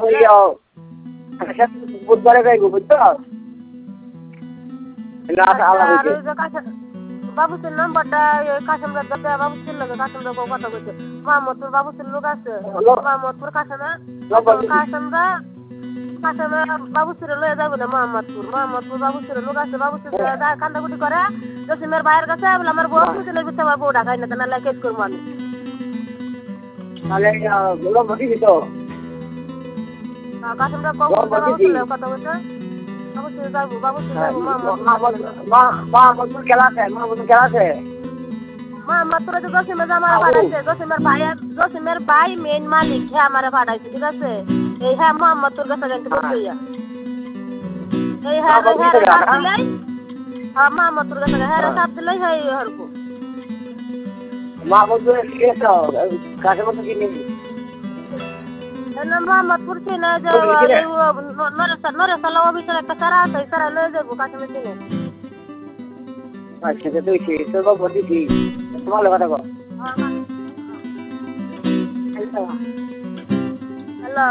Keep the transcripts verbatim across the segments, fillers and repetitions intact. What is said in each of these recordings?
ইয়া আচ্ছা বুধবারে যাইব বুঝছো না আলা হইছে বাবুসের নাম্বারটা কাশেমরা দাদা বাবুসের লাগে কাশেমরা কথা কইছে মোহাম্মদপুর বাবুসের লোক আছে মোহাম্মদপুর কাশেমরা কাশেমরা কাশেমরা বাবুসের লয়ে যাবে না মোহাম্মদপুর মোহাম্মদপুর বাবুসের লোক আছে বাবুসের কান্দাকুটি করে জসিমের ভাইয়ের কাছে বলে আমার বউ বুঝলে বুঝতে আমার বউ ঢাকাই না কেন আল্লাহ কেস করবো আমি তাহলে বলো বলি তো কাশেমরা বাবুসের কথা কইছে বাবুসের যাবো বাবুসের যাবো মোহাম্মদপুর খেলা আছে মোহাম্মদপুর খেলা আছে মোহাম্মদপুর তো জসিমের আমার পাঠাইছে জসিমের ভাই জসিমের ভাই মেইন মালিক হ্যাঁ আমার পাঠাইছে ঠিক আছে এই হ্যাঁ মোহাম্মদপুর কাছে জানতে বলছি এই হ্যাঁ হ্যাঁ দিলাই হ্যাঁ মোহাম্মদপুর কাছে হ্যাঁ সাপ দিলাই হ্যাঁ হরকো মোহাম্মদপুর কেসো কাছে মত কি নেই না মোহাম্মদপুর চিনে যে নরেশ নরেশ আল্লাহ অফিসের একটা সারা আছে সারা লয়ে যাবো কাছে চিনে আচ্ছা তো তুই তো বাবু দিদি তোমার কথা কও হ্যালো হ্যালো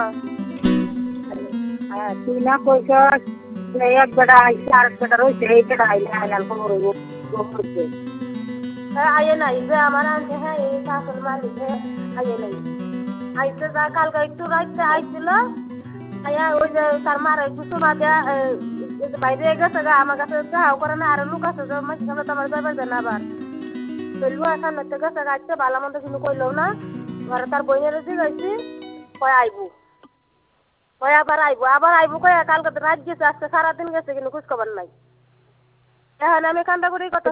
হ্যাঁ তুই না কইছ এক বেটা আইসে আর বেটা রয়েছে এই বেটা আইলে আইলাল খবর করছে হ্যাঁ আইয়ে নাই যে আমার আনছে হ্যাঁ এই শাসন মালিক হ্যাঁ আইয়ে নাই আইসে যা কালকে একটু রাইতে আইছিল আইয়া ওই যে তার মারা একটু শোনা দেয়া বাইরে গেছে গা আমার কাছে যাও করে না আর লোক আছে মাঝে সামনে তো আমার যাবার দেন আবার চলবো সামনে থেকে গেছে গাইতে ভালো মন্দ কিন্তু কইলেও না ঘরে তার বইনের জিগাইছি কয় আইবো কয় আবার আইবো আবার আইবো কয় কালকে রাত গেছে আজকে সারাদিন গেছে কিন্তু খোঁজ খবর নাই এখন আমি কান্দাকুড়ি কথা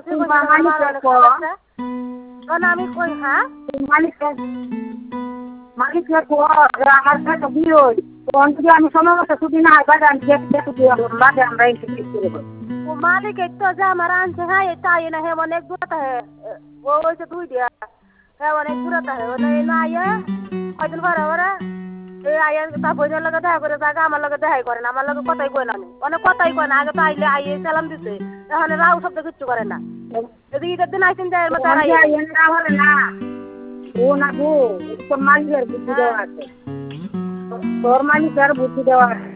আমি কই হ্যাঁ মালিক মালিক আমার কাছে বিয়ে তখন যদি আমি সময় মতো ছুটি না হয় বাজার বাদে আমরা এসে ঠিক করে দেবো ও মালিক একটু যে আমার আনছে হ্যাঁ এটা আইয়ে না হ্যাঁ অনেক দূরত হ্যাঁ ও হয়েছে দুই দিয়া হ্যাঁ অনেক দূরত হ্যাঁ ওটা না আইয়া কয়দিন পরে ওরা এই আইয়া তার বইনের লগে দেখা করে জায়গা আমার লগে দেখাই করে না আমার লগে কথাই কয় না অনেক কথাই কয় না আগে তো আইলে আইয়ে সালাম দিতে এখন রাও শব্দ কিচ্ছু করে না যদি ঈদের দিন আইসেন যায় মতো না ও না গো তোর মালিকের বুদ্ধি দেওয়া আছে তোর মালিকের বুদ্ধি দেওয়া আছে